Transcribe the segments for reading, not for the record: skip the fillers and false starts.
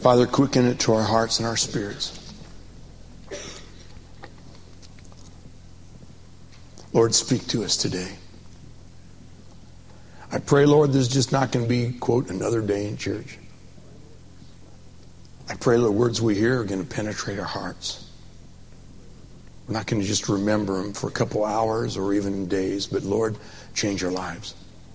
Father, quicken it to our hearts and our spirits. Lord, speak to us today. I pray, Lord, this is just not going to be, quote, another day in church. I pray the words we hear are going to penetrate our hearts. We're not going to just remember them for a couple hours or even days, but Lord, change our lives.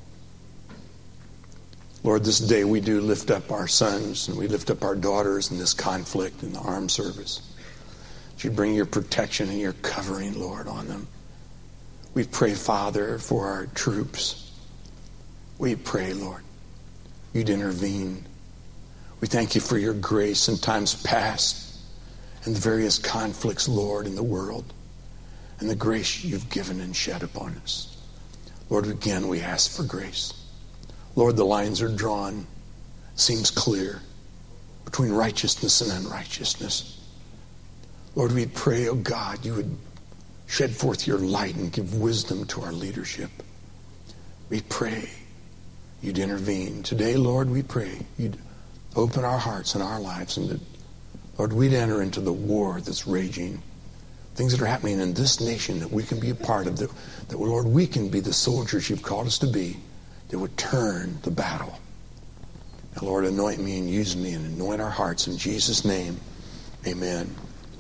Lord, this day we do lift up our sons and we lift up our daughters in this conflict in the armed service. That you bring your protection and your covering, Lord, on them. We pray, Father, for our troops. We pray, Lord, you'd intervene. We thank you for your grace in times past and the various conflicts, Lord, in the world, and the grace you've given and shed upon us. Lord, again, we ask for grace. Lord, the lines are drawn. It seems clear between righteousness and unrighteousness. Lord, we pray, oh God, you would shed forth your light and give wisdom to our leadership. We pray you'd intervene. Today, Lord, we pray you'd open our hearts and our lives, and that, Lord, we'd enter into the war that's raging. Things that are happening in this nation that we can be a part of, that Lord, we can be the soldiers you've called us to be, that would turn the battle. Now, Lord, anoint me and use me and anoint our hearts in Jesus' name. Amen.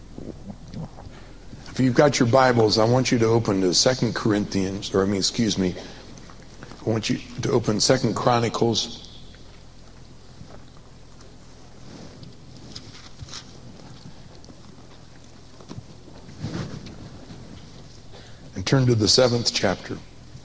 If you've got your Bibles, I want you to open to 2 Corinthians, I want you to open 2 Chronicles. And turn to the 7th chapter.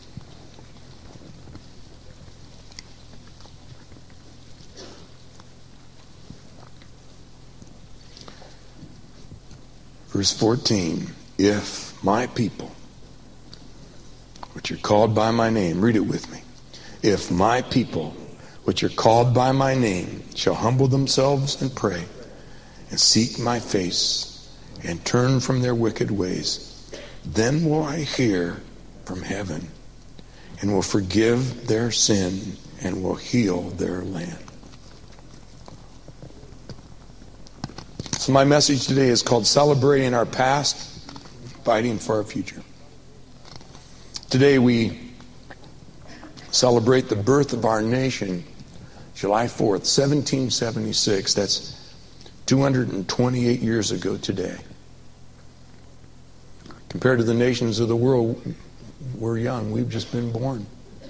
Verse 14, if my people, which are called by my name, read it with me. If my people, which are called by my name, shall humble themselves and pray, and seek my face, and turn from their wicked ways, then will I hear from heaven, and will forgive their sin, and will heal their land. So my message today is called Celebrating Our Past, Fighting for Our Future. Today we celebrate the birth of our nation, July 4th, 1776. That's 228 years ago today. Compared to the nations of the world, we're young. We've just been born.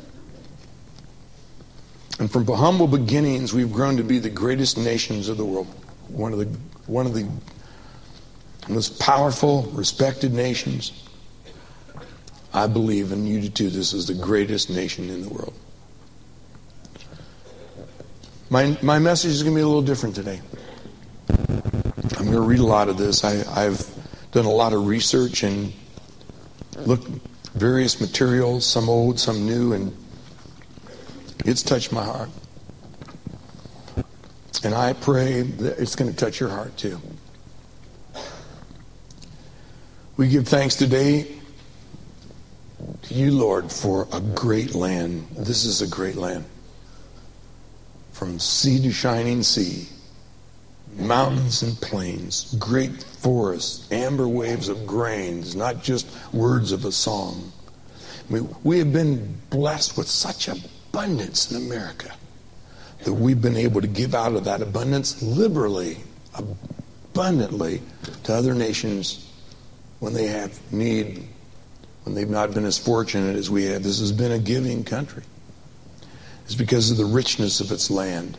And from humble beginnings, we've grown to be the greatest nations of the world. One of the most powerful, respected nations. I believe, and you do too, this is the greatest nation in the world. My message is going to be a little different today. I'm going to read a lot of this. I've done a lot of research and looked at various materials, some old, some new, and it's touched my heart. And I pray that it's going to touch your heart too. We give thanks today to you, Lord, for a great land. This is a great land. From sea to shining sea, mountains and plains, great forests, amber waves of grains, not just words of a song. We have been blessed with such abundance in America that we've been able to give out of that abundance liberally, abundantly to other nations when they have need, when they've not been as fortunate as we have. This has been a giving country. It's because of the richness of its land.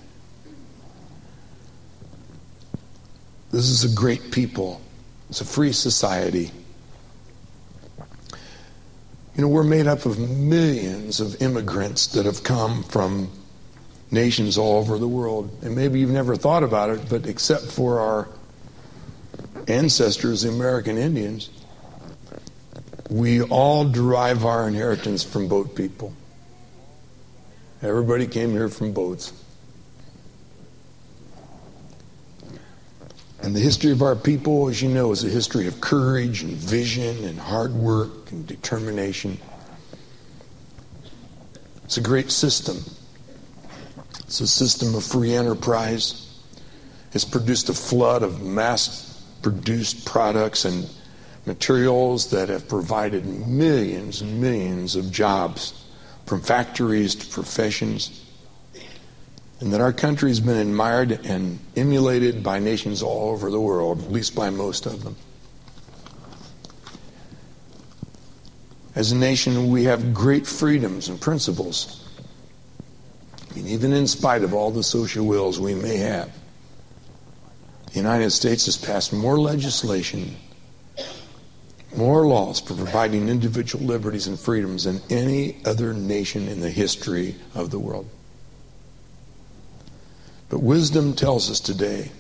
This is a great people. It's a free society. You know, we're made up of millions of immigrants that have come from nations all over the world. And maybe you've never thought about it, but except for our ancestors, the American Indians, we all derive our inheritance from boat people. Everybody came here from boats. And the history of our people, as you know, is a history of courage and vision and hard work and determination. It's a great system. It's a system of free enterprise. It's produced a flood of mass-produced products and materials that have provided millions and millions of jobs, from factories to professions, and that our country has been admired and emulated by nations all over the world, at least by most of them. As a nation, we have great freedoms and principles. I mean, even in spite of all the social ills we may have, the United States has passed more legislation, more laws for providing individual liberties and freedoms than any other nation in the history of the world. But wisdom tells us today,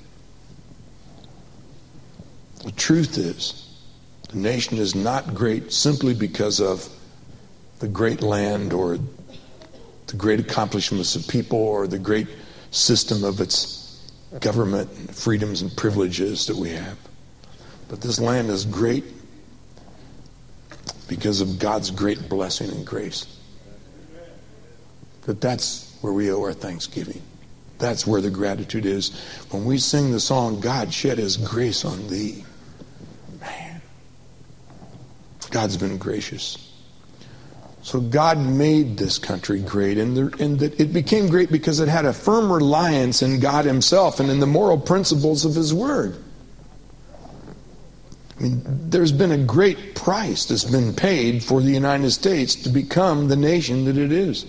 the truth is, the nation is not great simply because of the great land or the great accomplishments of people or the great system of its government and freedoms and privileges that we have. But this land is great because of God's great blessing and grace. That's where we owe our thanksgiving. That's where the gratitude is. When we sing the song, God shed his grace on thee. Man, God's been gracious. So God made this country great, and that it became great because it had a firm reliance in God himself and in the moral principles of his word. I mean, there's been a great price that's been paid for the United States to become the nation that it is.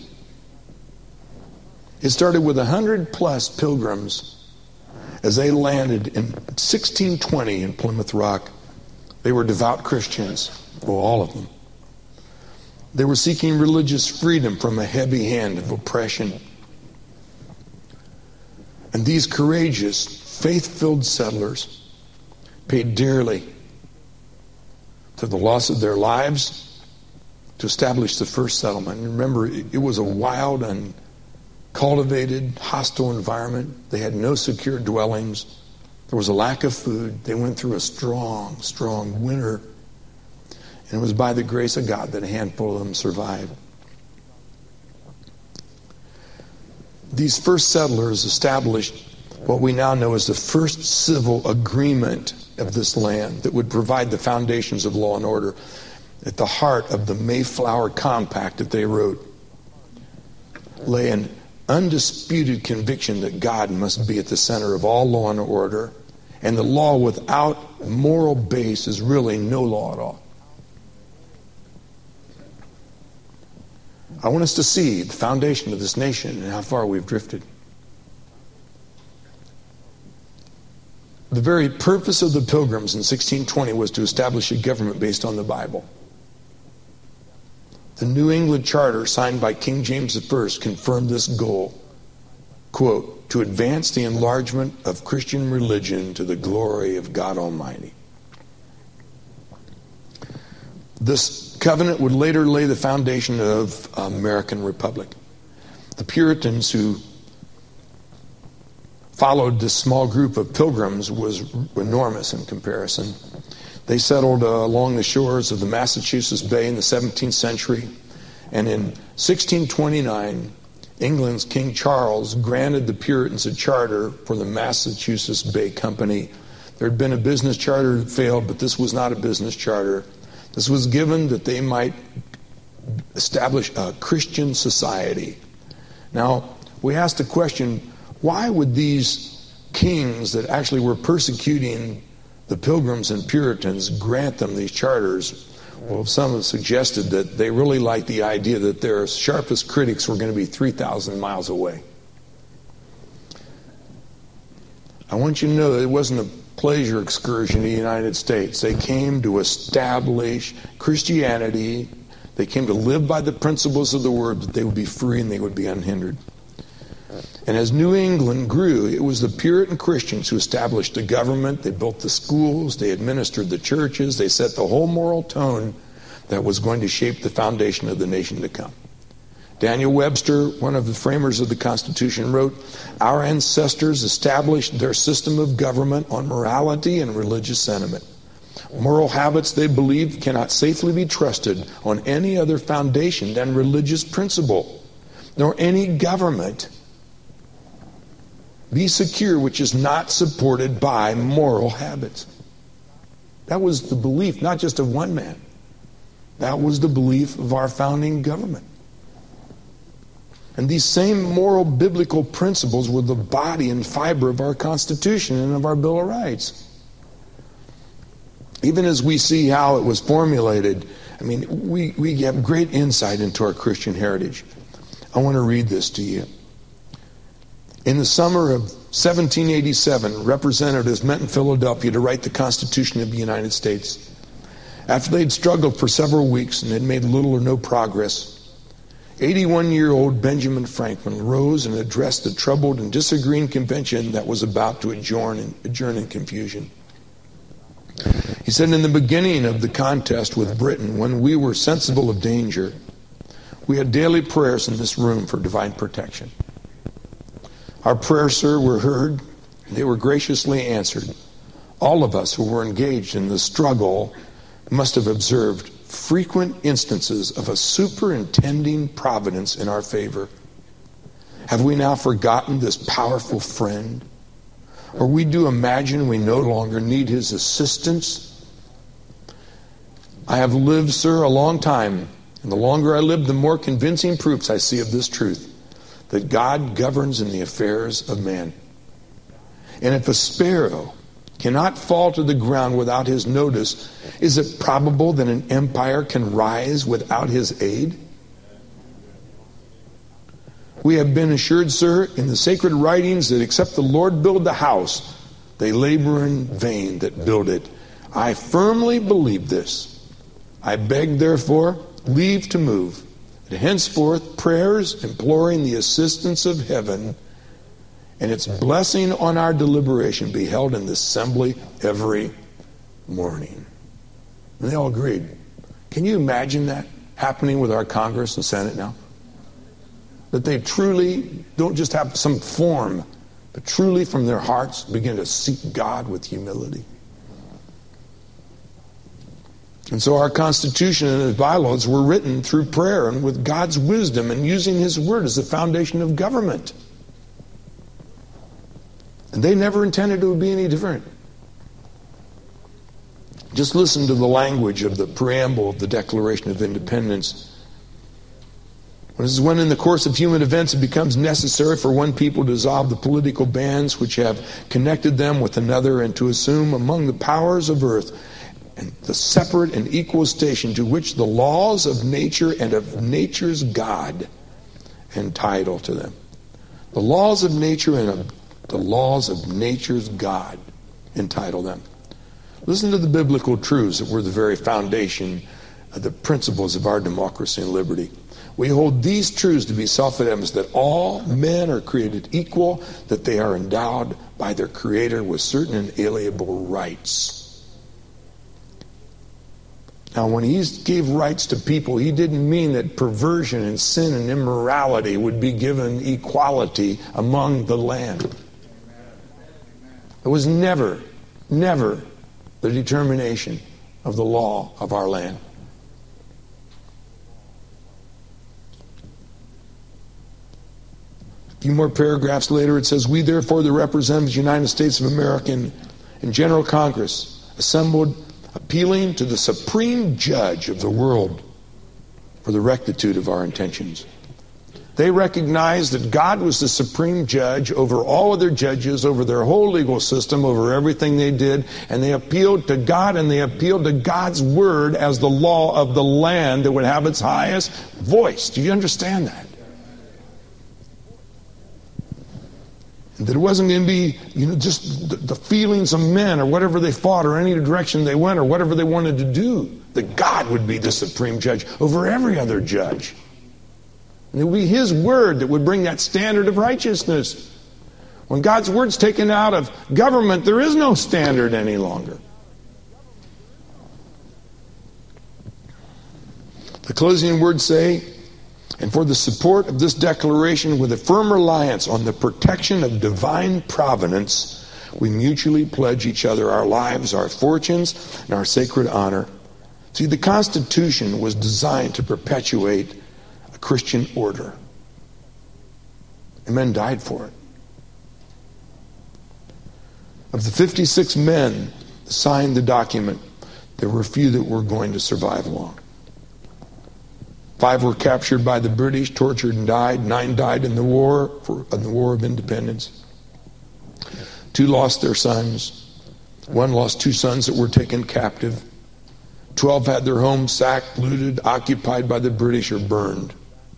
It started with 100+ pilgrims as they landed in 1620 in Plymouth Rock. They were devout Christians, well, all of them. They were seeking religious freedom from a heavy hand of oppression. And these courageous, faith-filled settlers paid dearly to the loss of their lives to establish the first settlement. And remember, it was a wild and cultivated, hostile environment. They had no secure dwellings. There was a lack of food. They went through a strong, strong winter. And it was by the grace of God that a handful of them survived. These first settlers established what we now know as the first civil agreement of this land that would provide the foundations of law and order. At the heart of the Mayflower Compact that they wrote lay an undisputed conviction that God must be at the center of all law and order, and the law without moral base is really no law at all. I want us to see the foundation of this nation and how far we've drifted. The very purpose of the Pilgrims in 1620 was to establish a government based on the Bible. The New England Charter, signed by King James I, confirmed this goal, quote, to advance the enlargement of Christian religion to the glory of God Almighty. This covenant would later lay the foundation of American Republic. The Puritans who followed this small group of pilgrims was enormous in comparison. They settled along the shores of the Massachusetts Bay in the 17th century, and in 1629, England's King Charles granted the Puritans a charter for the Massachusetts Bay Company. There had been a business charter that failed, but this was not a business charter. This was given that they might establish a Christian society. Now, we ask the question, why would these kings that actually were persecuting the Pilgrims and Puritans grant them these charters? Well, some have suggested that they really liked the idea that their sharpest critics were going to be 3,000 miles away. I want you to know that it wasn't a pleasure excursion to the United States. They came to establish Christianity. They came to live by the principles of the word, that they would be free and they would be unhindered. And as New England grew, it was the Puritan Christians who established the government, they built the schools, they administered the churches, they set the whole moral tone that was going to shape the foundation of the nation to come. Daniel Webster, one of the framers of the Constitution, wrote, "Our ancestors established their system of government on morality and religious sentiment. Moral habits, they believed, cannot safely be trusted on any other foundation than religious principle, nor any government be secure, which is not supported by moral habits. That was the belief, not just of one man. That was the belief of our founding government. And these same moral biblical principles were the body and fiber of our Constitution and of our Bill of Rights. Even as we see how it was formulated, I mean, we have great insight into our Christian heritage. I want to read this to you. In the summer of 1787, representatives met in Philadelphia to write the Constitution of the United States. After they'd struggled for several weeks and had made little or no progress, 81-year-old Benjamin Franklin rose and addressed the troubled and disagreeing convention that was about to adjourn in confusion. He said, in the beginning of the contest with Britain, when we were sensible of danger, we had daily prayers in this room for divine protection. Our prayers, sir, were heard, and they were graciously answered. All of us who were engaged in the struggle must have observed frequent instances of a superintending providence in our favor. Have we now forgotten this powerful friend? Or we do imagine we no longer need his assistance? I have lived, sir, a long time, and the longer I live, the more convincing proofs I see of this truth, that God governs in the affairs of man. And if a sparrow cannot fall to the ground without his notice, is it probable that an empire can rise without his aid? We have been assured, sir, in the sacred writings that except the Lord build the house, they labor in vain that build it. I firmly believe this. I beg, therefore, leave to move, that henceforth prayers imploring the assistance of heaven and its blessing on our deliberation be held in the assembly every morning. And they all agreed. Can you imagine that happening with our Congress and Senate now? That they truly don't just have some form, but truly from their hearts begin to seek God with humility. And so our Constitution and its bylaws were written through prayer and with God's wisdom and using His Word as the foundation of government. And they never intended it would be any different. Just listen to the language of the preamble of the Declaration of Independence. This is when in the course of human events it becomes necessary for one people to dissolve the political bands which have connected them with another and to assume among the powers of earth and the separate and equal station to which the laws of nature and of nature's God entitle to them. The laws of nature and of the laws of nature's God entitle them. Listen to the biblical truths that were the very foundation of the principles of our democracy and liberty. We hold these truths to be self-evident, that all men are created equal, that they are endowed by their Creator with certain inalienable rights. Now, when He gave rights to people, He didn't mean that perversion and sin and immorality would be given equality among the land. It was never the determination of the law of our land. A few more paragraphs later it says, we therefore, the representatives of the United States of America in General Congress, assembled appealing to the supreme judge of the world for the rectitude of our intentions. They recognized that God was the supreme judge over all other judges, over their whole legal system, over everything they did, and they appealed to God, and they appealed to God's word as the law of the land that would have its highest voice. Do you understand that? That it wasn't going to be, just the feelings of men or whatever they fought or any direction they went or whatever they wanted to do. That God would be the supreme judge over every other judge. And it would be His word that would bring that standard of righteousness. When God's word's taken out of government, there is no standard any longer. The closing words say, and for the support of this declaration with a firm reliance on the protection of divine providence, we mutually pledge each other our lives, our fortunes, and our sacred honor. See, the Constitution was designed to perpetuate a Christian order. And men died for it. Of the 56 men that signed the document, there were a few that were going to survive long. 5 were captured by the British, tortured and died. 9 died in the war of independence. 2 lost their sons. 1 lost 2 sons that were taken captive. 12 had their homes sacked, looted, occupied by the British, or burned.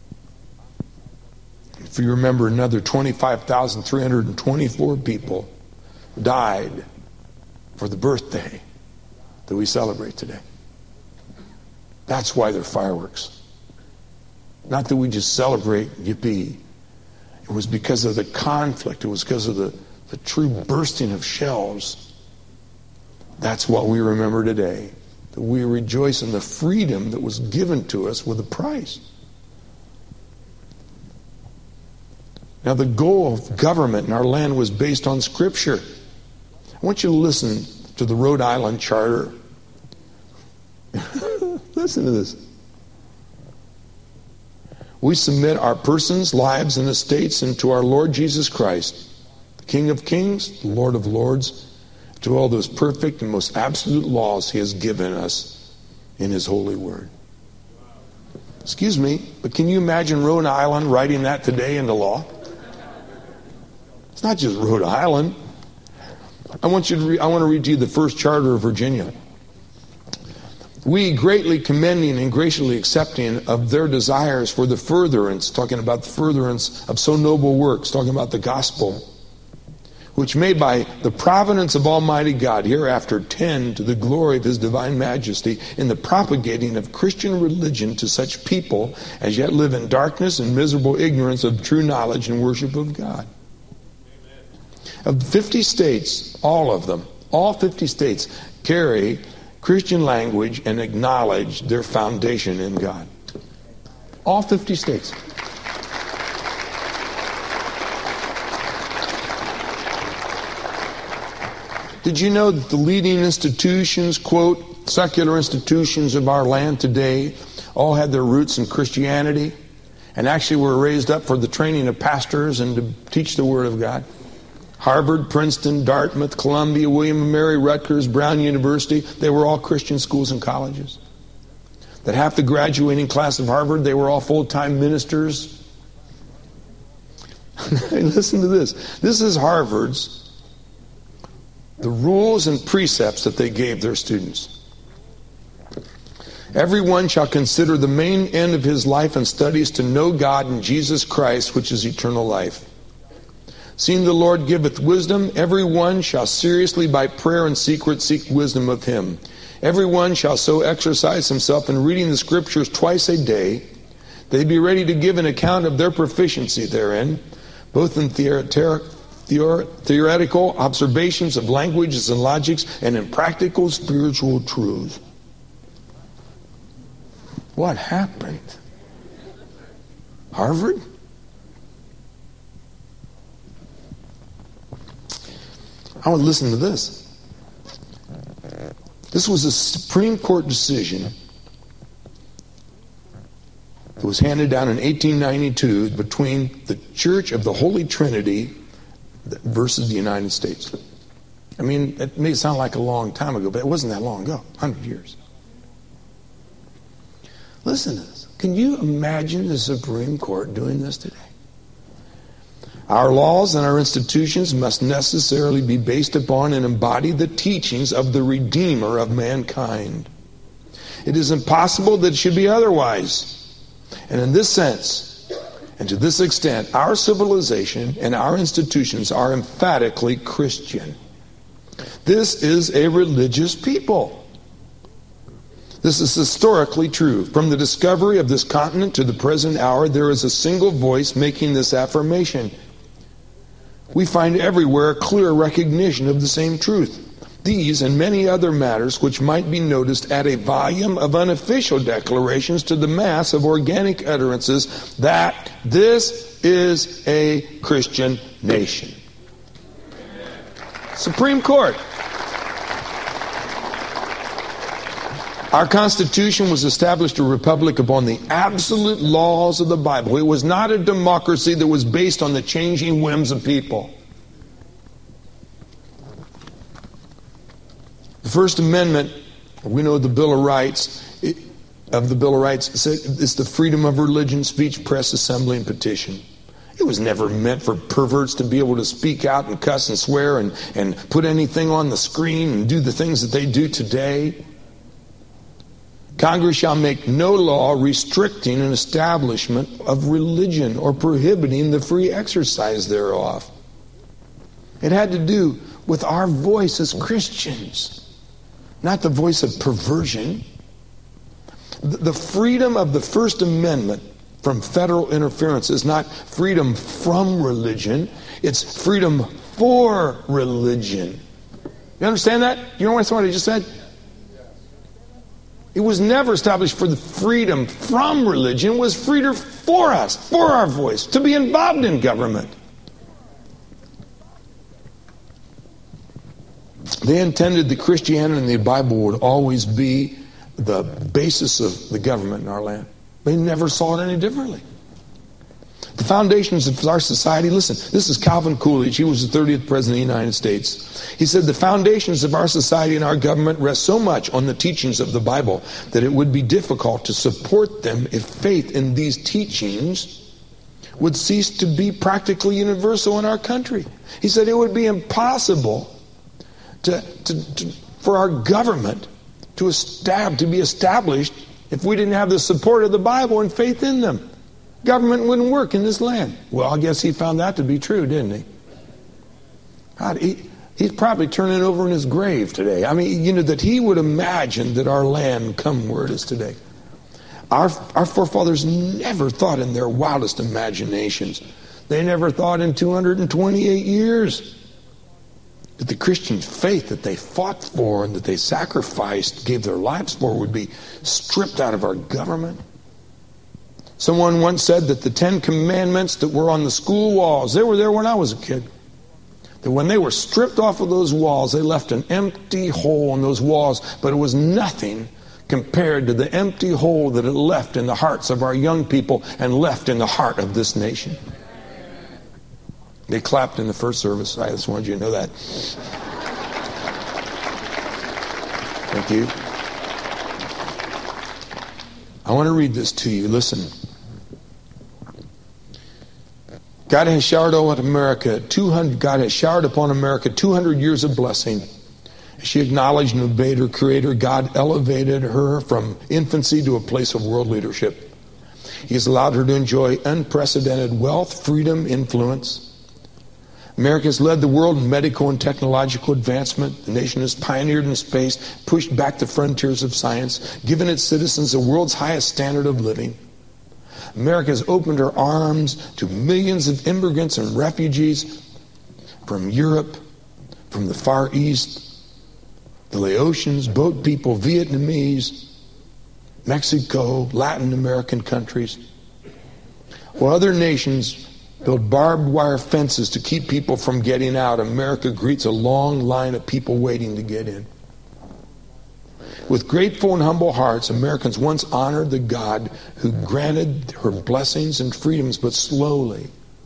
If you remember, another 25,324 people died for the birthday that we celebrate today. That's why they're fireworks. Not that we just celebrate, yippee. It was because of the conflict. It was because of the true bursting of shells. That's what we remember today. That we rejoice in the freedom that was given to us with a price. Now, the goal of government in our land was based on Scripture. I want you to listen to the Rhode Island Charter. Listen to this. We submit our persons, lives, and estates unto our Lord Jesus Christ, the King of Kings, the Lord of Lords, to all those perfect and most absolute laws He has given us in His holy word. Excuse me, but can you imagine Rhode Island writing that today into law? It's not just Rhode Island. I want to read to you the first charter of Virginia. We, greatly commending and graciously accepting of their desires for the furtherance, talking about the furtherance of so noble works, talking about the gospel, which may by the providence of Almighty God hereafter tend to the glory of His divine majesty in the propagating of Christian religion to such people as yet live in darkness and miserable ignorance of true knowledge and worship of God. Of the 50 states, all of them, all 50 states carry Christian language and acknowledge their foundation in God. All 50 states. Did you know that the leading institutions, quote, secular institutions of our land today, all had their roots in Christianity and actually were raised up for the training of pastors and to teach the Word of God? Harvard, Princeton, Dartmouth, Columbia, William & Mary, Rutgers, Brown University, they were all Christian schools and colleges. That half the graduating class of Harvard, they were all full-time ministers. Listen to this. This is Harvard's, the rules and precepts that they gave their students. Everyone shall consider the main end of his life and studies to know God in Jesus Christ, which is eternal life. Seeing the Lord giveth wisdom, every one shall seriously by prayer and secret seek wisdom of Him. Every one shall so exercise himself in reading the Scriptures twice a day, they be ready to give an account of their proficiency therein, both in theoretical observations of languages and logics, and in practical spiritual truths. What happened? Harvard? I want to listen to this. This was a Supreme Court decision that was handed down in 1892 between the Church of the Holy Trinity versus the United States. I mean, it may sound like a long time ago, but it wasn't that long ago, 100 years. Listen to this. Can you imagine the Supreme Court doing this today? Our laws and our institutions must necessarily be based upon and embody the teachings of the Redeemer of mankind. It is impossible that it should be otherwise. And in this sense, and to this extent, our civilization and our institutions are emphatically Christian. This is a religious people. This is historically true. From the discovery of this continent to the present hour, there is a single voice making this affirmation. We find everywhere a clear recognition of the same truth. These and many other matters which might be noticed add a volume of unofficial declarations to the mass of organic utterances that this is a Christian nation. Supreme Court. Our Constitution was established a republic upon the absolute laws of the Bible. It was not a democracy that was based on the changing whims of people. First Amendment, we know the Bill of Rights, said it's the freedom of religion, speech, press, assembly, and petition. It was never meant for perverts to be able to speak out and cuss and swear and put anything on the screen and do the things that they do today. Congress shall make no law restricting an establishment of religion or prohibiting the free exercise thereof. It had to do with our voice as Christians, not the voice of perversion. The freedom of the First Amendment from federal interference is not freedom from religion, it's freedom for religion. You understand that? You know what somebody just said? It was never established for the freedom from religion. It was freedom for us, for our voice, to be involved in government. They intended that Christianity and the Bible would always be the basis of the government in our land. They never saw it any differently. The foundations of our society, listen, this is Calvin Coolidge. He was the 30th President of the United States. He said the foundations of our society and our government rest so much on the teachings of the Bible that it would be difficult to support them if faith in these teachings would cease to be practically universal in our country. He said it would be impossible for our government to be established if we didn't have the support of the Bible and faith in them. Government wouldn't work in this land. Well, I guess he found that to be true, didn't he? God, he's probably turning over in his grave today. I mean, that he would imagine that our land come where it is today. Our forefathers never thought in their wildest imaginations. They never thought in 228 years that the Christian faith that they fought for and that they sacrificed, gave their lives for, would be stripped out of our government. Someone once said that the 10 Commandments that were on the school walls, they were there when I was a kid. That when they were stripped off of those walls, they left an empty hole in those walls, but it was nothing compared to the empty hole that it left in the hearts of our young people and left in the heart of this nation. They clapped in the first service. I just wanted you to know that. Thank you. I want to read this to you. Listen. God has showered upon America 200 years of blessing. She acknowledged and obeyed her Creator. God elevated her from infancy to a place of world leadership. He has allowed her to enjoy unprecedented wealth, freedom, influence. America has led the world in medical and technological advancement. The nation has pioneered in space, pushed back the frontiers of science, given its citizens the world's highest standard of living. America has opened her arms to millions of immigrants and refugees from Europe, from the Far East, the Laotians, boat people, Vietnamese, Mexico, Latin American countries. While other nations build barbed wire fences to keep people from getting out, America greets a long line of people waiting to get in. With grateful and humble hearts, Americans once honored the God who granted her blessings and freedoms, but slowly,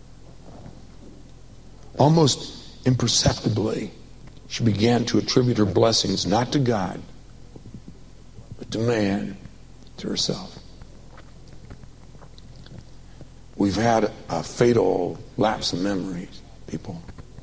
almost imperceptibly, she began to attribute her blessings not to God, but to man, to herself. We've had a fatal lapse of memory, people.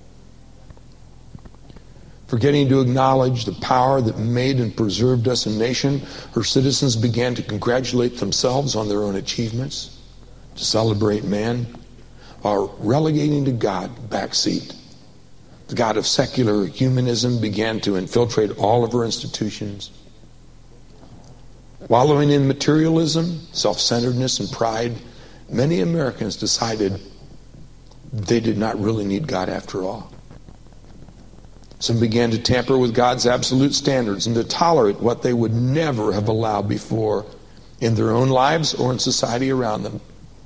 Forgetting to acknowledge the power that made and preserved us a nation, her citizens began to congratulate themselves on their own achievements, to celebrate man, while relegating to God backseat. The God of secular humanism began to infiltrate all of her institutions. Wallowing in materialism, self-centeredness, and pride, many Americans decided they did not really need God after all. Some began to tamper with God's absolute standards and to tolerate what they would never have allowed before in their own lives or in society around them.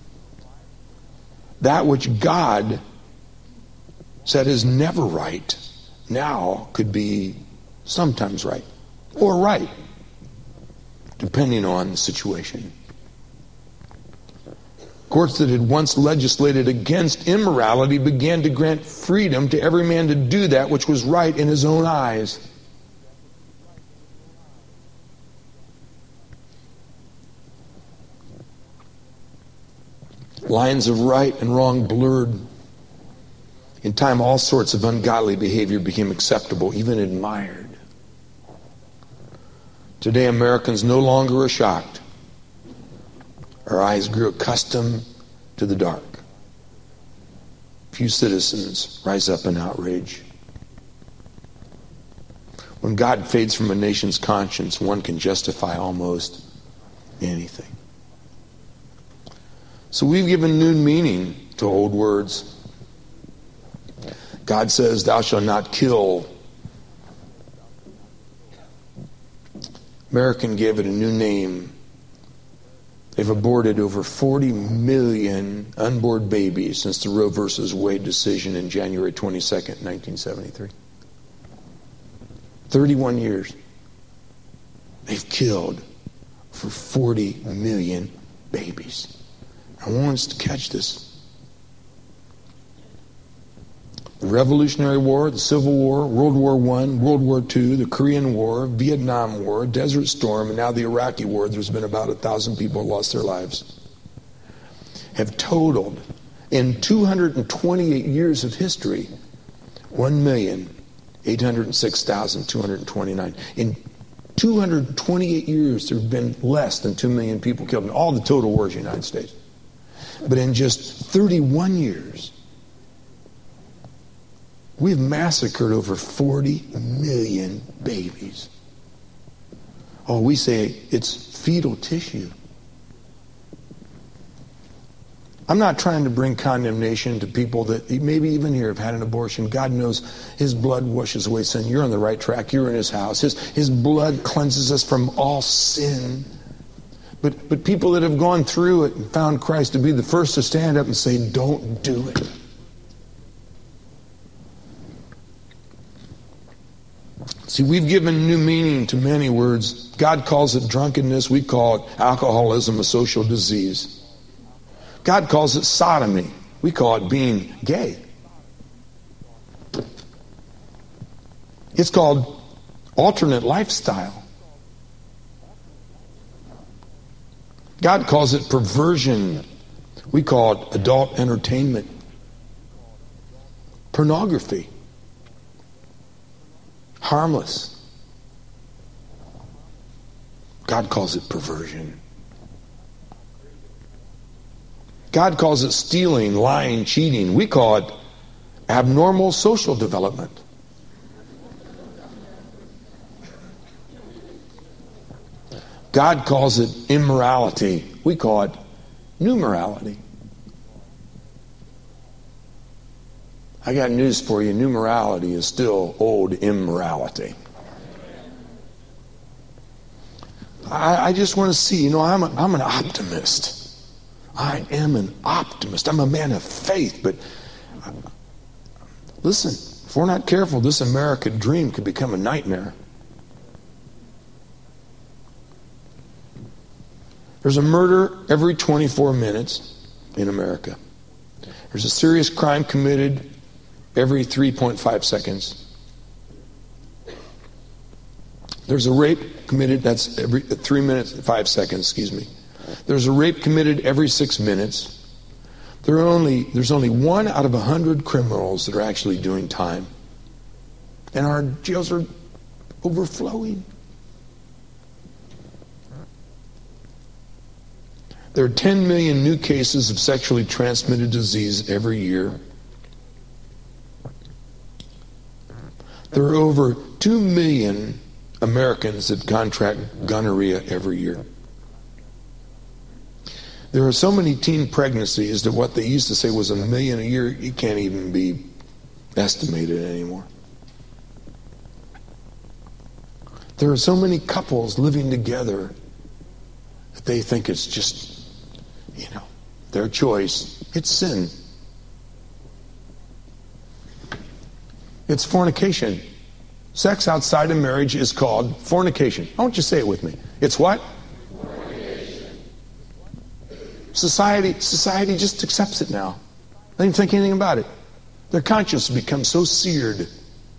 That which God said is never right now could be sometimes right or right, depending on the situation. Courts that had once legislated against immorality began to grant freedom to every man to do that which was right in his own eyes. Lines of right and wrong blurred. In time, all sorts of ungodly behavior became acceptable, even admired. Today, Americans no longer are shocked. Our eyes grew accustomed to the dark. Few citizens rise up in outrage. When God fades from a nation's conscience, one can justify almost anything. So we've given new meaning to old words. God says, "Thou shalt not kill." American gave it a new name. They've aborted over 40 million unborn babies since the Roe versus Wade decision in January 22nd, 1973. 31 years. They've killed for 40 million babies. I want us to catch this. The Revolutionary War, the Civil War, World War I, World War II, the Korean War, Vietnam War, Desert Storm, and now the Iraqi War, there's been about 1,000 people who lost their lives, have totaled, in 228 years of history, 1,806,229. In 228 years, there have been less than 2 million people killed in all the total wars in the United States. But in just 31 years, we've massacred over 40 million babies. Oh, we say it's fetal tissue. I'm not trying to bring condemnation to people that maybe even here have had an abortion. God knows His blood washes away sin. You're on the right track. You're in His house. His blood cleanses us from all sin. But people that have gone through it and found Christ to be the first to stand up and say, don't do it. See, we've given new meaning to many words. God calls it drunkenness. We call it alcoholism, a social disease. God calls it sodomy. We call it being gay. It's called alternate lifestyle. God calls it perversion. We call it adult entertainment. Pornography. Harmless. God calls it perversion. God calls it stealing, lying, cheating. We call it abnormal social development. God calls it immorality. We call it new morality. I got news for you. New morality is still old immorality. I just want to see, I'm an optimist. I am an optimist. I'm a man of faith. But listen, if we're not careful, this American dream could become a nightmare. There's a murder every 24 minutes in America. There's a serious crime committed every 3.5 seconds. There's a rape committed, that's every 3 minutes, 5 seconds, excuse me. There's a rape committed every 6 minutes. There's only 1 out of 100 criminals that are actually doing time. And our jails are overflowing. There are 10 million new cases of sexually transmitted disease every year. There are over 2 million Americans that contract gonorrhea every year. There are so many teen pregnancies that what they used to say was 1 million a year, it can't even be estimated anymore. There are so many couples living together that they think it's just, their choice. It's sin. It's fornication. Sex outside of marriage is called fornication. I want you to say it with me. It's what? Fornication. Society just accepts it now. They don't even think anything about it. Their conscience has become so seared.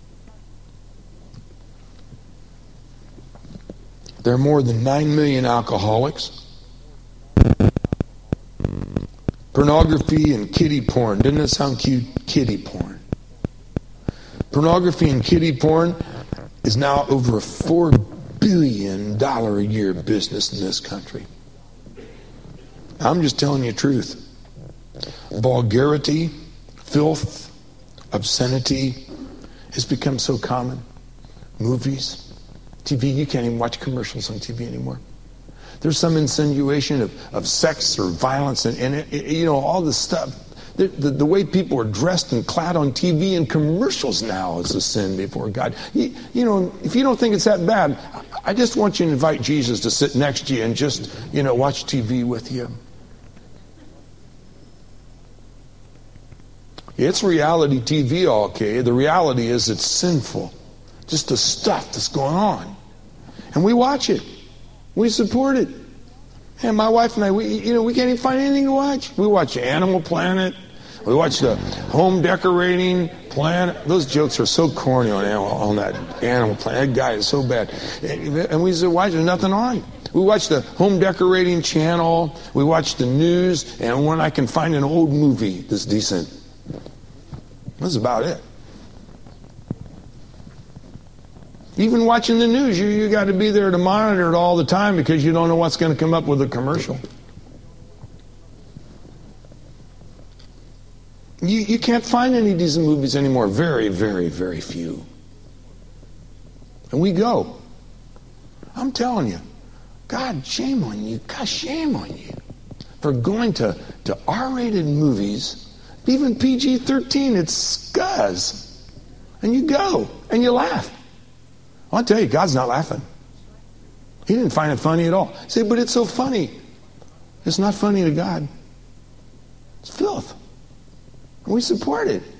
There are more than 9 million alcoholics. Pornography and kiddie porn. Doesn't that sound cute? Kiddie porn. Pornography and kiddie porn is now over a $4 billion a year business in this country. I'm just telling you the truth. Vulgarity, filth, obscenity has become so common. Movies, TV, you can't even watch commercials on TV anymore. There's some insinuation of sex or violence and you know, all this stuff. The way people are dressed and clad on TV and commercials now is a sin before God. You know, if you don't think it's that bad, I just want you to invite Jesus to sit next to you and just, you know, watch TV with you. It's reality TV, okay. The reality is it's sinful. Just the stuff that's going on. And we watch it. We support it. And my wife and I, we can't even find anything to watch. We watch Animal Planet. We watch the Home Decorating Planet. Those jokes are so corny on that Animal Planet. That guy is so bad. And we said, why is there nothing on? We watch the Home Decorating channel. We watch the news. And when I can find an old movie that's decent. That's about it. Even watching the news, you got to be there to monitor it all the time because you don't know what's going to come up with a commercial. You can't find any decent movies anymore. Very, very, very few. And we go. I'm telling you, God, shame on you. God, shame on you for going to R-rated movies. Even PG-13, it's scuzz. And you go, and you laugh. I'll tell you, God's not laughing. He didn't find it funny at all. You say, but it's so funny. It's not funny to God. It's filth. And we support it.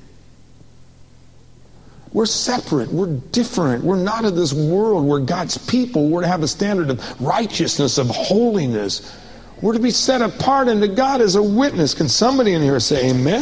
We're separate. We're different. We're not of this world. We're God's people. We're to have a standard of righteousness, of holiness. We're to be set apart unto God as a witness. Can somebody in here say amen?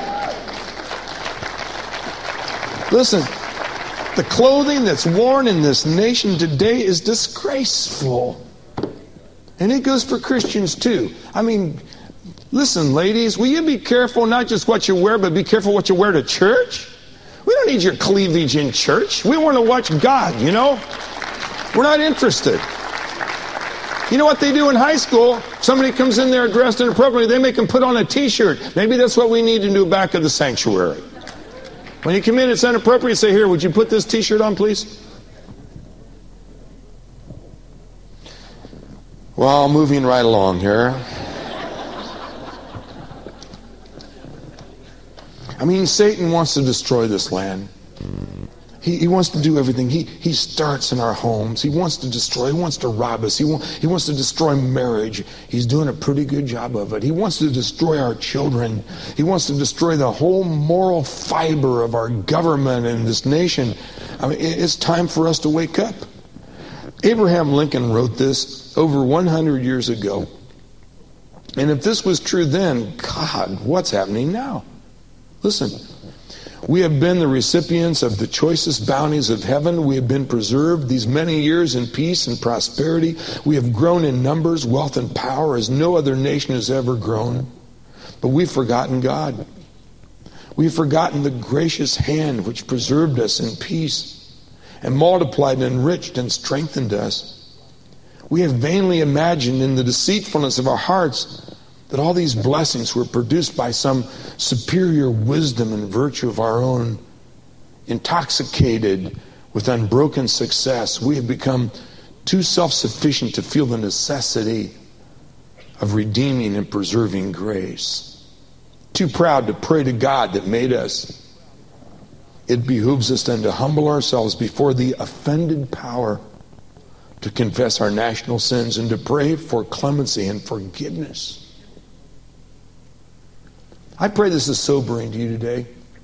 Listen, the clothing that's worn in this nation today is disgraceful. And it goes for Christians too. I mean, listen, ladies, will you be careful not just what you wear, but be careful what you wear to church? We don't need your cleavage in church. We want to watch God, you know? We're not interested. You know what they do in high school? Somebody comes in there dressed inappropriately, they make them put on a t-shirt. Maybe that's what we need to do back of the sanctuary. When you come in, it's inappropriate, say, here, would you put this t-shirt on, please? Well, moving right along here. I mean, Satan wants to destroy this land. He wants to do everything. He starts in our homes. He wants to destroy. He wants to rob us. He wants to destroy marriage. He's doing a pretty good job of it. He wants to destroy our children. He wants to destroy the whole moral fiber of our government and this nation. I mean, it's time for us to wake up. Abraham Lincoln wrote this over 100 years ago. And if this was true then, God, what's happening now? Listen. We have been the recipients of the choicest bounties of heaven. We have been preserved these many years in peace and prosperity. We have grown in numbers, wealth, and power as no other nation has ever grown. But we've forgotten God. We've forgotten the gracious hand which preserved us in peace and multiplied and enriched and strengthened us. We have vainly imagined in the deceitfulness of our hearts that all these blessings were produced by some superior wisdom and virtue of our own. Intoxicated with unbroken success, we have become too self-sufficient to feel the necessity of redeeming and preserving grace. Too proud to pray to God that made us. It behooves us then to humble ourselves before the offended power, to confess our national sins and to pray for clemency and forgiveness. I pray this is sobering to you today.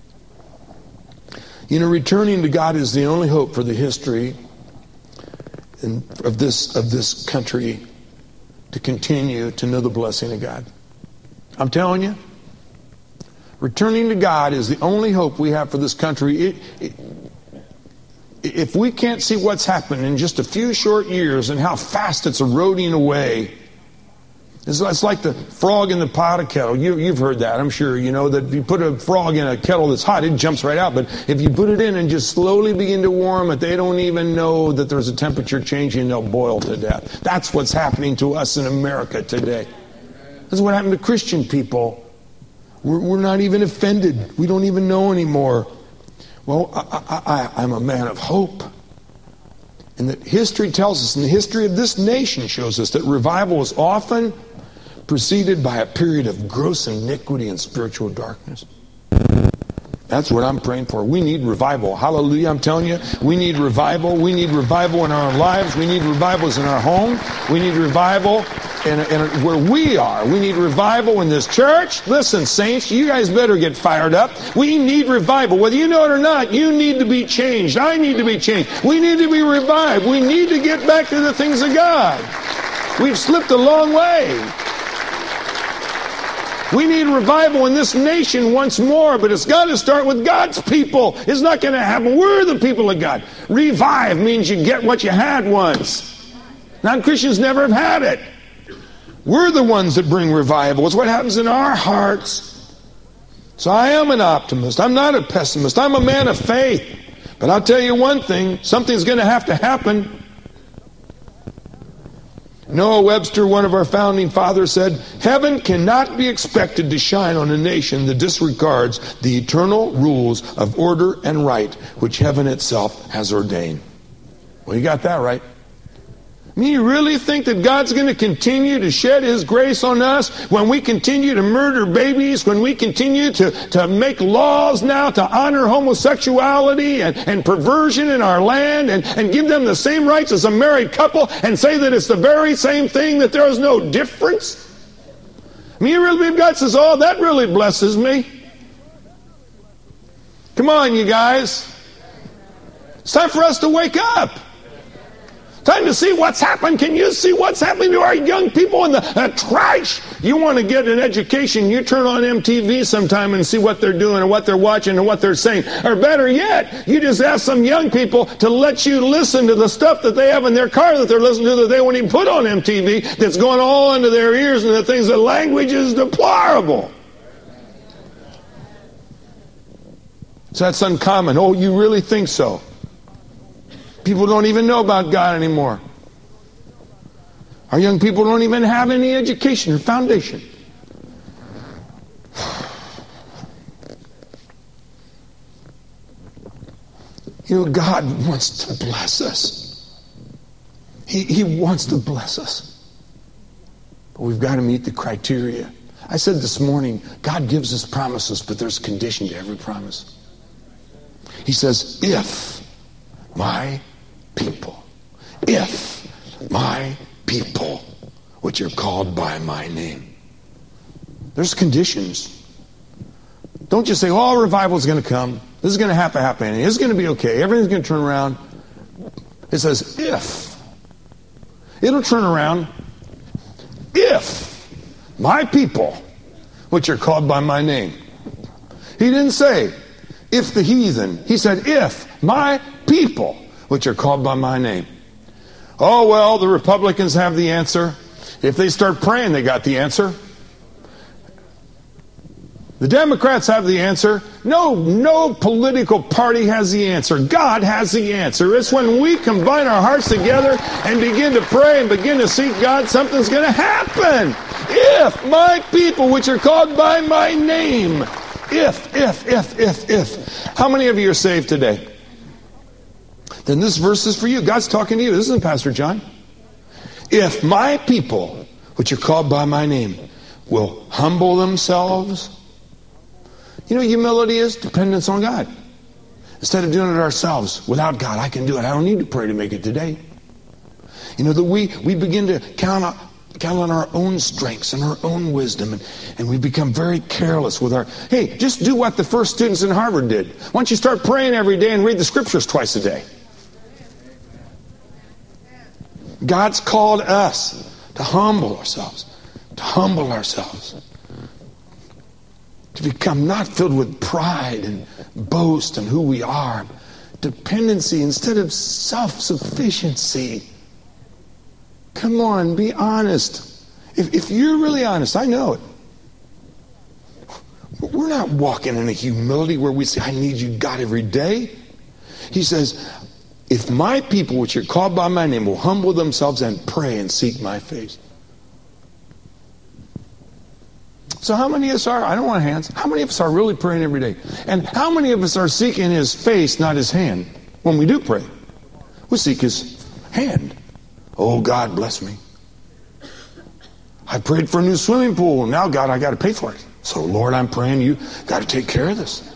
You know, returning to God is the only hope for the history of this country to continue to know the blessing of God. I'm telling you, returning to God is the only hope we have for this country. If we can't see what's happened in just a few short years and how fast it's eroding away, It's like the frog in the pot of kettle. You've heard that, I'm sure. You know that if you put a frog in a kettle that's hot, it jumps right out. But if you put it in and just slowly begin to warm it, they don't even know that there's a temperature change and they'll boil to death. That's what's happening to us in America today. That's what happened to Christian people. We're not even offended. We don't even know anymore. Well, I'm a man of hope. And that history tells us, and the history of this nation shows us, that revival is often preceded by a period of gross iniquity and spiritual darkness. That's what I'm praying for. We need revival. Hallelujah, I'm telling you. We need revival. We need revival in our lives. We need revivals in our home. We need revival in where we are. We need revival in this church. Listen, saints, you guys better get fired up. We need revival. Whether you know it or not, you need to be changed. I need to be changed. We need to be revived. We need to get back to the things of God. We've slipped a long way. We need revival in this nation once more, but it's got to start with God's people. It's not going to happen. We're the people of God. Revive means you get what you had once. Non-Christians never have had it. We're the ones that bring revival. It's what happens in our hearts. So I am an optimist. I'm not a pessimist. I'm a man of faith. But I'll tell you one thing, something's going to happen. Noah Webster, one of our founding fathers, said, "Heaven cannot be expected to shine on a nation that disregards the eternal rules of order and right, which heaven itself has ordained." Well, you got that right. I mean, you really think that God's going to continue to shed His grace on us when we continue to murder babies, when we continue to make laws now to honor homosexuality and perversion in our land and give them the same rights as a married couple and say that it's the very same thing, that there is no difference? I mean, you really believe God says, "Oh, that really blesses me"? Come on, you guys. It's time for us to wake up. Time to see what's happened. Can you see what's happening to our young people in the trash? You want to get an education, you turn on MTV sometime and see what they're doing and what they're watching and what they're saying. Or better yet, you just ask some young people to let you listen to the stuff that they have in their car that they're listening to that they won't even put on MTV, that's going all into their ears, and the things, the language is deplorable. So that's uncommon. Oh, you really think so? People don't even know about God anymore. Our young people don't even have any education or foundation. You know, God wants to bless us. He wants to bless us. But we've got to meet the criteria. I said this morning, God gives us promises, but there's a condition to every promise. He says, "If my people, if my people, which are called by my name." There's conditions. Don't just say, "Oh, revival is going to come. This is going to happen. It's going to be okay. Everything's going to turn around." It says, if. It'll turn around if my people, which are called by my name. He didn't say, if the heathen. He said, if my people, which are called by my name. Oh, well, the Republicans have the answer. If they start praying, they got the answer. The Democrats have the answer. No political party has the answer. God has the answer. It's when we combine our hearts together and begin to pray and begin to seek God, something's going to happen. If my people, which are called by my name. If. How many of you are saved today? Then this verse is for you. God's talking to you. This isn't Pastor John. If my people, which are called by my name, will humble themselves. You know what humility is? Dependence on God. Instead of doing it ourselves, without God, I can do it. I don't need to pray to make it today. You know, that we begin to count on our own strengths and our own wisdom, and we become very careless with our, hey, just do what the first students in Harvard did. Why don't you start praying every day and read the scriptures twice a day? God's called us to humble ourselves, to become not filled with pride and boast in who we are, dependency instead of self-sufficiency. Come on, be honest. If you're really honest, I know it. We're not walking in a humility where we say, I need you, God, every day. He says, if my people, which are called by my name, will humble themselves and pray and seek my face. So how many of us are, I don't want hands, how many of us are really praying every day? And how many of us are seeking his face, not his hand? When we do pray, we seek his hand. Oh, God, bless me. I prayed for a new swimming pool. Now, God, I got to pay for it. So, Lord, I'm praying you got to take care of this.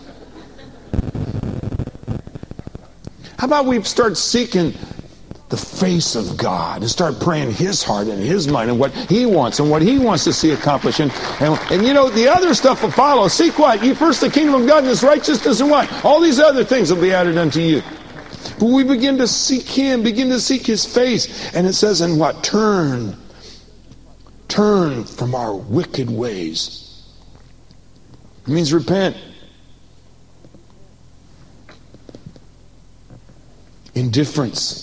How about we start seeking the face of God and start praying his heart and his mind and what he wants and what he wants to see accomplished. And you know, the other stuff will follow. Seek what? Ye first the kingdom of God and his righteousness and what? All these other things will be added unto you. But we begin to seek him, begin to seek his face. And it says, and what? Turn from our wicked ways. It means repent. Indifference.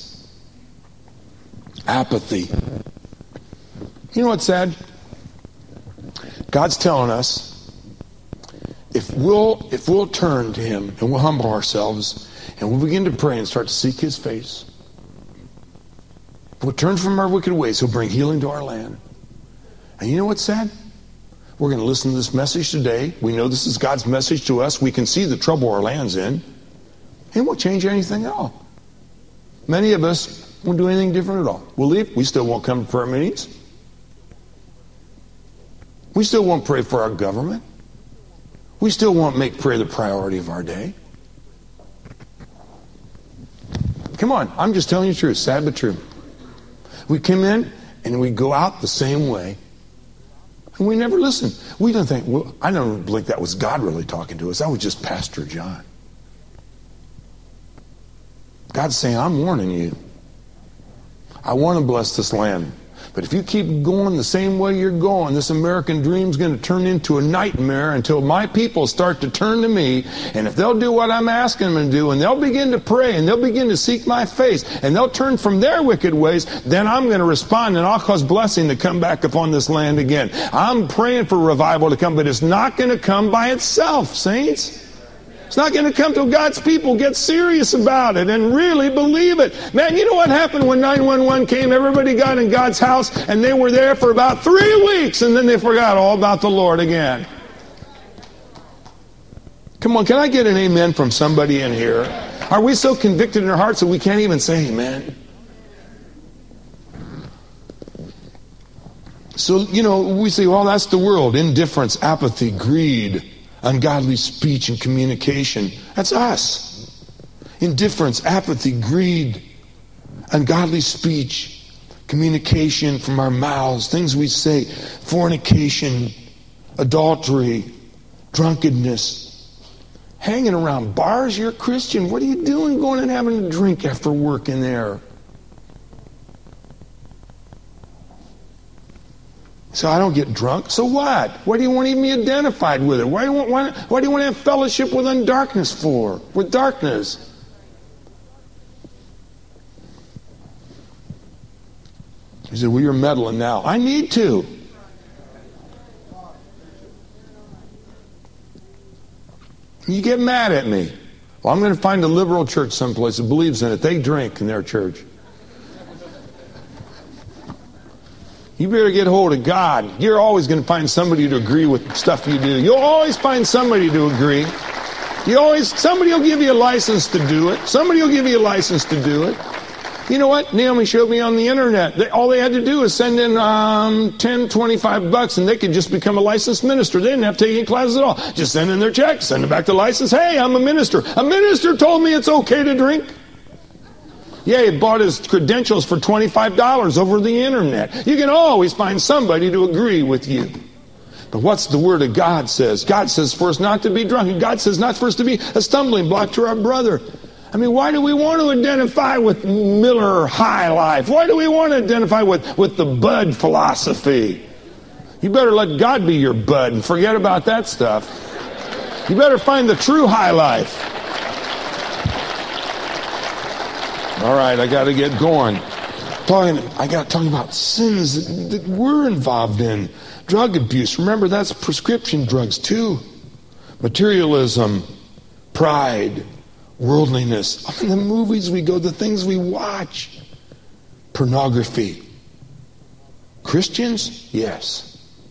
Apathy. You know what's sad? God's telling us if we'll turn to him and we'll humble ourselves and we'll begin to pray and start to seek his face, we'll turn from our wicked ways, he'll bring healing to our land. And you know what's sad? We're going to listen to this message today. We know this is God's message to us. We can see the trouble our land's in. It won't change anything at all. Many of us won't do anything different at all. We'll leave. We still won't come to prayer meetings. We still won't pray for our government. We still won't make prayer the priority of our day. Come on, I'm just telling you the truth, sad but true. We come in and we go out the same way. And we never listen. We don't think, well, I don't believe that was God really talking to us. That was just Pastor John. God's saying, I'm warning you. I want to bless this land. But if you keep going the same way you're going, this American dream is going to turn into a nightmare until my people start to turn to me. And if they'll do what I'm asking them to do, and they'll begin to pray, and they'll begin to seek my face, and they'll turn from their wicked ways, then I'm going to respond, and I'll cause blessing to come back upon this land again. I'm praying for revival to come, but it's not going to come by itself, saints. It's not going to come till God's people get serious about it and really believe it. Man, you know what happened when 911 came? Everybody got in God's house and they were there for about 3 weeks and then they forgot all about the Lord again. Come on, can I get an amen from somebody in here? Are we so convicted in our hearts that we can't even say amen? So, you know, we say, well, that's the world. Indifference, apathy, greed, ungodly speech and communication. That's us. Indifference, apathy, greed, ungodly speech, communication from our mouths, things we say, fornication, adultery, drunkenness, hanging around bars. You're a Christian. What are you doing going and having a drink after work in there? So I don't get drunk. So what? Why do you want to even be identified with it? Why do you want to have fellowship with darkness for? With darkness? He said, well, you're meddling now. I need to. You get mad at me. Well, I'm going to find a liberal church someplace that believes in it. They drink in their church. You better get hold of God. You're always going to find somebody to agree with stuff you do. You'll always find somebody to agree. Somebody will give you a license to do it. Somebody will give you a license to do it. You know what? Naomi showed me on the internet. All they had to do is send in $10, $25 and they could just become a licensed minister. They didn't have to take any classes at all. Just send in their check, send them back the license. Hey, I'm a minister. A minister told me it's okay to drink. Yeah, he bought his credentials for $25 over the internet. You can always find somebody to agree with you. But what's the Word of God says? God says for us not to be drunk. And God says not for us to be a stumbling block to our brother. I mean, why do we want to identify with Miller High Life? Why do we want to identify with the Bud philosophy? You better let God be your Bud and forget about that stuff. You better find the true High Life. All right, I got to get going. I got talking about sins that we're involved in. Drug abuse. Remember, that's prescription drugs too. Materialism, pride, worldliness. The movies we go, the things we watch. Pornography. Christians? Yes.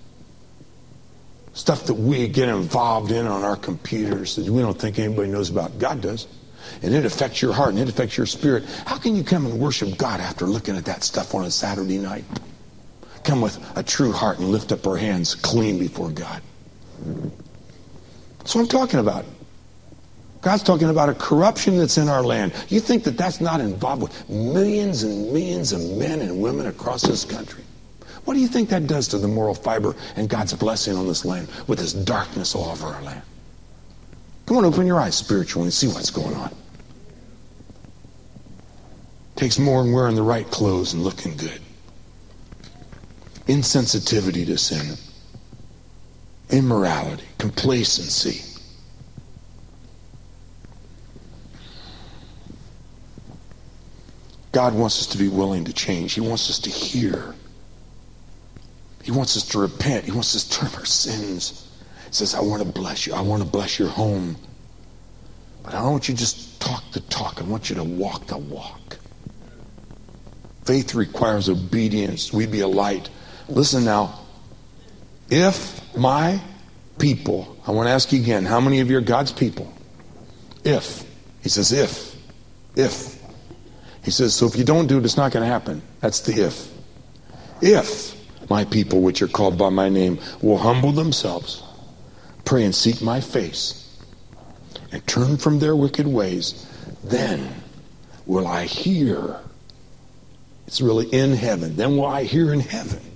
Stuff that we get involved in on our computers that we don't think anybody knows about. God does. And it affects your heart and it affects your spirit. How can you come and worship God after looking at that stuff on a Saturday night? Come with a true heart and lift up our hands clean before God. That's what I'm talking about. God's talking about a corruption that's in our land. You think that that's not involved with millions and millions of men and women across this country? What do you think that does to the moral fiber and God's blessing on this land with this darkness all over our land? Come on, open your eyes spiritually and see what's going on. Takes more than wearing the right clothes and looking good. Insensitivity to sin. Immorality. Complacency. God wants us to be willing to change. He wants us to hear. He wants us to repent. He wants us to turn our sins. He says, I want to bless you. I want to bless your home. But I don't want you to just talk the talk. I want you to walk the walk. Faith requires obedience. We be a light. Listen now. If my people, I want to ask you again, how many of you are God's people? If. He says if. If. He says, so if you don't do it, it's not going to happen. That's the if. If my people, which are called by my name, will humble themselves, pray and seek my face, and turn from their wicked ways, then will I hear. It's really in heaven. Then will I hear in heaven